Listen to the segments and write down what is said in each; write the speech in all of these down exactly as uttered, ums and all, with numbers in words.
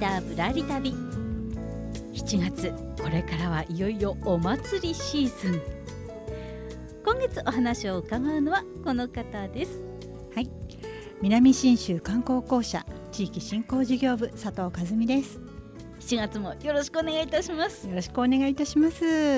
ダぶらり旅。しちがつ、これからはいよいよお祭りシーズン。今月お話を伺うのはこの方です。 はい、南信州観光公社地域振興事業部佐藤和美です。 しちがつもよろしくお願いいたします。 よろしくお願いいたします。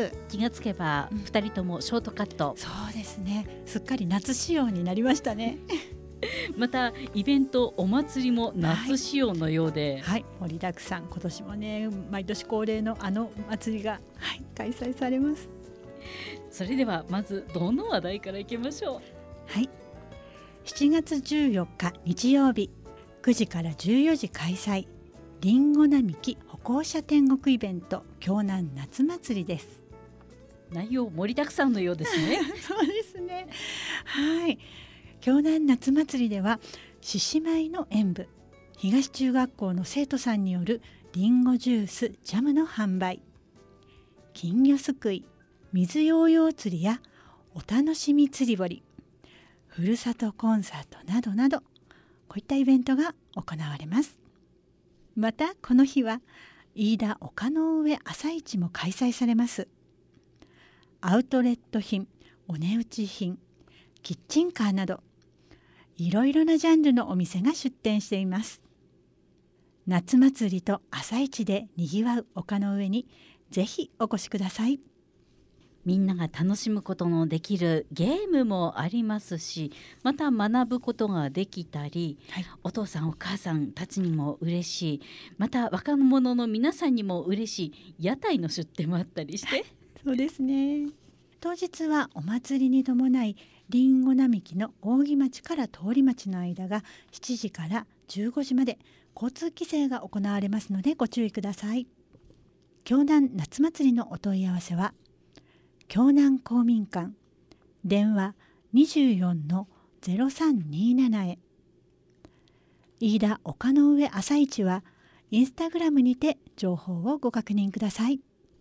気がつけばふたりともショートカット、 うん、そうですね、すっかり夏仕様になりましたねまたイベントお祭りも夏仕様のようで、 はい、はい、盛りだくさん。今年もね、毎年恒例のあの祭りが、はい、開催されます。 それではまずどの話題からいきましょう。 はい、しちがつじゅうよっか日曜日、くじからじゅうよじ開催、りんご並木歩行者天国イベント京南夏祭りです。 内容盛りだくさんのようですねそうですね、はい、京南夏祭りでは獅子舞の演舞、東中学校の生徒さんによるりんごジュースジャムの販売、金魚すくい、水ヨーヨー釣りやお楽しみ釣り堀、ふるさとコンサートなどなど、こういったイベントが行われます。またこの日は飯田丘の上朝市も開催されます。アウトレット品、お値打ち品、キッチンカーなどいろいろなジャンルのお店が出店しています。夏祭りと朝市でにぎわう丘の上にぜひお越しください。 みんなが楽しむことのできるゲームもありますし、また学ぶことができたり、はい、お父さんお母さんたちにも嬉しい、また若者の皆さんにも嬉しい屋台の出店もあったりしてそうですね。当日はお祭りに伴いりんご並木の扇町から通り町の間がしちじからじゅうごじまで交通規制が行われますのでご注意ください。京南夏祭りのお問い合わせは京南公民館、電話 にじゅうよんのゼロさんにーなな へ。飯田丘の上朝市はインスタグラムにて情報をご確認ください。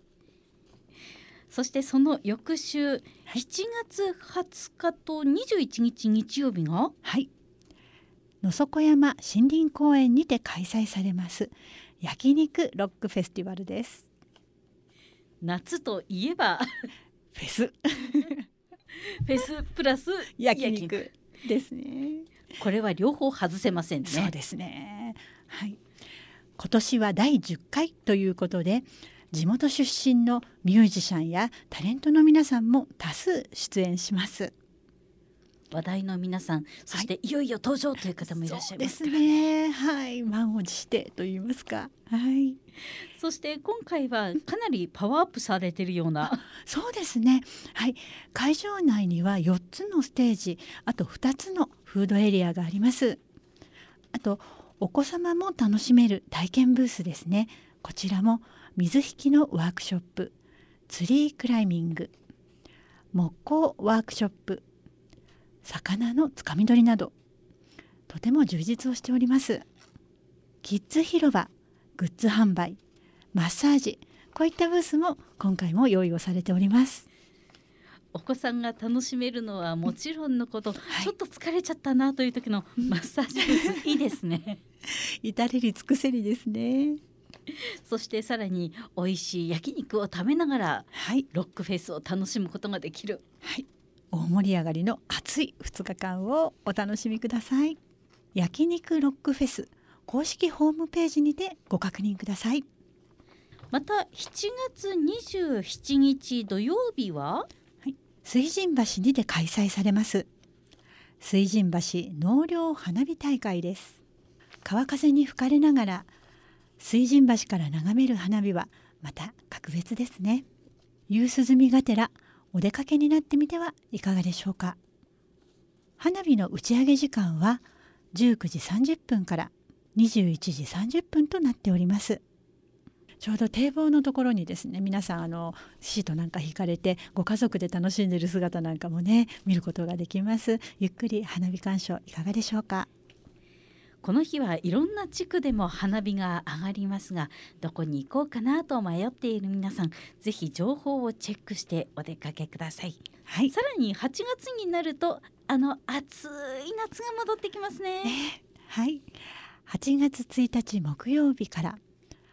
そしてその翌週、しちがつはつかとにじゅういちにち日曜日が、 はい、野底山森林公園にて開催されます焼肉ロックフェスティバルです。 夏といえばフェスフェスプラス焼肉ですね。 これは両方外せませんね。 そうですね、はい、今年はだいじゅっかいということで地元出身のミュージシャンやタレントの皆さんも多数出演します。 話題の皆さん、そしていよいよ登場という方もいらっしゃいますからね。 そうですね、はい、満を持してと言いますか、はい、 そして今回はかなりパワーアップされているようなそうですね、はい、会場内にはよっつのステージ、あとふたつのフードエリアがあります。あとお子様も楽しめる体験ブースですね。こちらも水引きのワークショップ、ツリークライミング、木工ワークショップ、魚のつかみ取りなどとても充実をしております。キッズ広場、グッズ販売、マッサージ、こういったブースも今回も用意をされております。 お子さんが楽しめるのはもちろんのこと、はい、ちょっと疲れちゃったなという時のマッサージブースいいですね至れり尽くせりですね。 そしてさらに美味しい焼肉を食べながら、はい、ロックフェスを楽しむことができる、 はい、大盛り上がりの熱いふつかかんをお楽しみください。焼肉ロックフェス公式ホームページにてご確認ください。 またしちがつにじゅうしちにち土曜日は、 はい、水神橋にて開催されます水神橋納涼花火大会です。川風に吹かれながら水神橋から眺める花火はまた格別ですね。夕涼みがてらお出かけになってみてはいかがでしょうか。花火の打ち上げ時間はじゅうくじさんじゅっぷんからにじゅういちじさんじゅっぷんとなっております。ちょうど堤防のところにですね、皆さんあのシートなんか引かれてご家族で楽しんでいる姿なんかもね見ることができます。ゆっくり花火鑑賞いかがでしょうか。 この日はいろんな地区でも花火が上がりますが、どこに行こうかなと迷っている皆さん、ぜひ情報をチェックしてお出かけください。はい、さらにはちがつになるとあの暑い夏が戻ってきますね。 えー、はい、はちがつついたち木曜日から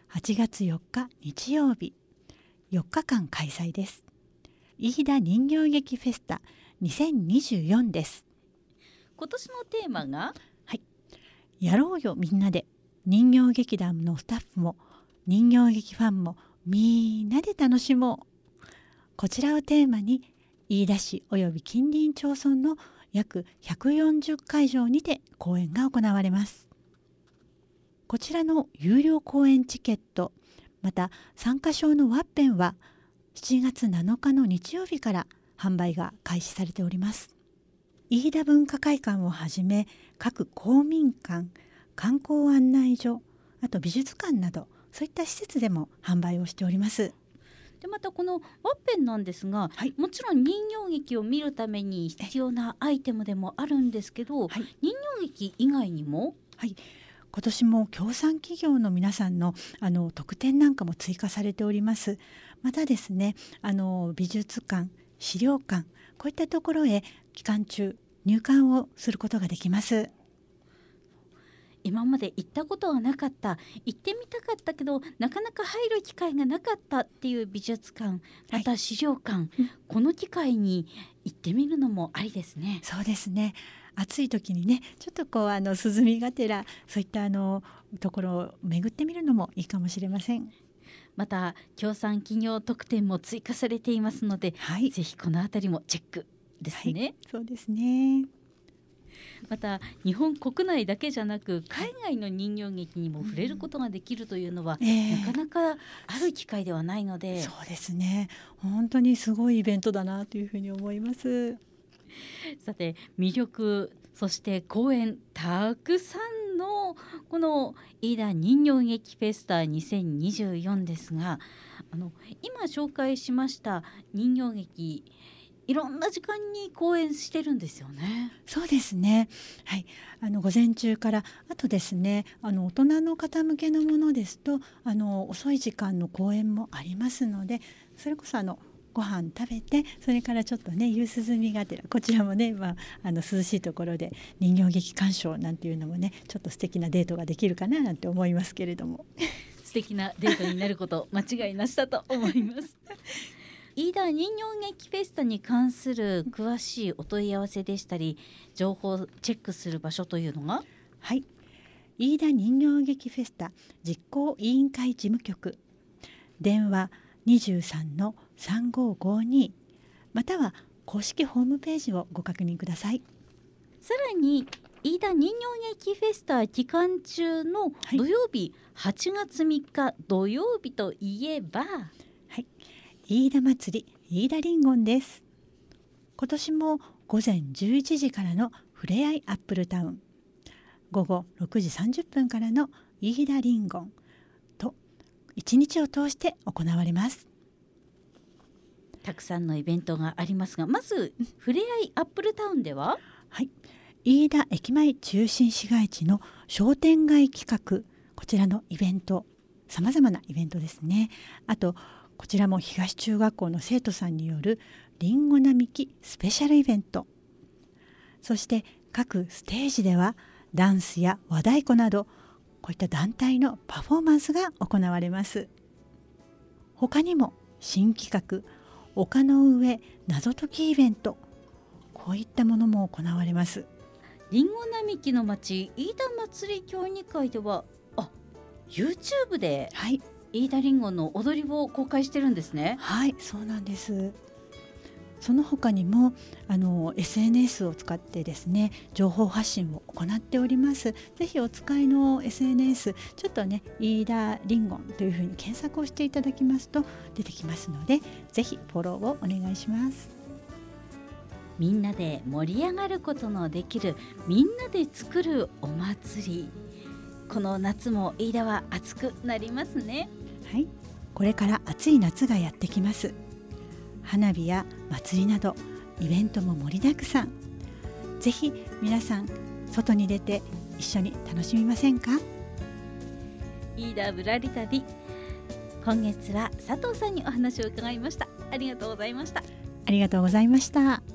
はちがつよっか日曜日、よっかかん開催です。飯田人形劇フェスタにせんにじゅうよんです。 今年のテーマが、 はい、やろうよみんなで。人形劇団のスタッフも人形劇ファンもみんなで楽しもう。こちらをテーマに飯田市および近隣町村の約ひゃくよんじゅっかいじょうにて公演が行われます。こちらの有料公演チケット、また参加賞のワッペンはしちがつなのかの日曜日から販売が開始されております。飯田文化会館をはじめ各公民館、観光案内所、あと美術館などそういった施設でも販売をしております。 でまたこのワッペンなんですが、はい、もちろん人形劇を見るために必要なアイテムでもあるんですけど、はい、人形劇以外にも、 はい、今年も協賛企業の皆さんのあの特典なんかも追加されております。またですね、あの美術館、資料館、こういったところへ期間中入館をすることができます。 今まで行ったことがなかった、行ってみたかったけどなかなか入る機会がなかったっていう美術館、また資料館、はい、この機会に行ってみるのもありですね。 そうですね。暑い時にね、ちょっとこうあの涼みがてらそういったあのところを巡ってみるのもいいかもしれません。 また協賛企業特典も追加されていますので、はい、ぜひこのあたりもチェックですね。はい、 そうですね。 また日本国内だけじゃなく海外の人形劇にも触れることができるというのは、うんえー、なかなかある機会ではないので、 そうですね、本当にすごいイベントだなというふうに思います。 さて魅力、そして公演たくさんのこの飯田人形劇フェスタにせんにじゅうよんですが、あの今紹介しました人形劇、いろんな時間に公演してるんですよね。 そうですね、はい、あの午前中から、あとですね、あの大人の方向けのものですとあの遅い時間の公演もありますので、それこそあのご飯食べて、それからちょっとね夕涼みがてら、こちらもね、まあ、あの涼しいところで人形劇鑑賞なんていうのもね、ちょっと素敵なデートができるかななんて思いますけれども素敵なデートになること間違いなしだと思います飯田人形劇フェスタに関する詳しいお問い合わせでしたり情報をチェックする場所というのが、 はい、飯田人形劇フェスタ実行委員会事務局、電話 にじゅうさんのさんごーごーに または公式ホームページをご確認ください。 さらに飯田人形劇フェスタ期間中の土曜日、はい、はちがつみっか土曜日といえば、はい、飯田祭り飯田リンゴンです。今年もごぜんじゅういちじからのふれあいアップルタウン、ごごろくじさんじゅっぷんからの飯田リンゴンといちにちを通して行われます。 たくさんのイベントがありますが、まずふれあいアップルタウンでは、 はい、飯田駅前中心市街地の商店街企画、こちらのイベント、さまざまなイベントですね。あとこちらも東中学校の生徒さんによるりんご並木スペシャルイベント、そして各ステージではダンスや和太鼓などこういった団体のパフォーマンスが行われます。他にも新企画丘の上謎解きイベント、こういったものも行われます。 りんご並木の町飯田祭り協議会では、あ、YouTube で、はい、飯田りんごの踊りを公開してるんですね。 はい、そうなんです。その他にもあの エスエヌエス を使ってですね、情報発信を行っております。ぜひお使いの エスエヌエス、ちょっとね飯田りんごというふうに検索をしていただきますと出てきますので、ぜひフォローをお願いします。 みんなで盛り上がることのできる、みんなで作るお祭り、この夏も飯田は暑くなりますね。 はい、これから暑い夏がやってきます。花火や祭りなどイベントも盛りだくさん。ぜひ皆さん外に出て一緒に楽しみませんか。 飯田ぶらり旅、今月は佐藤さんにお話を伺いました。ありがとうございました。 ありがとうございました。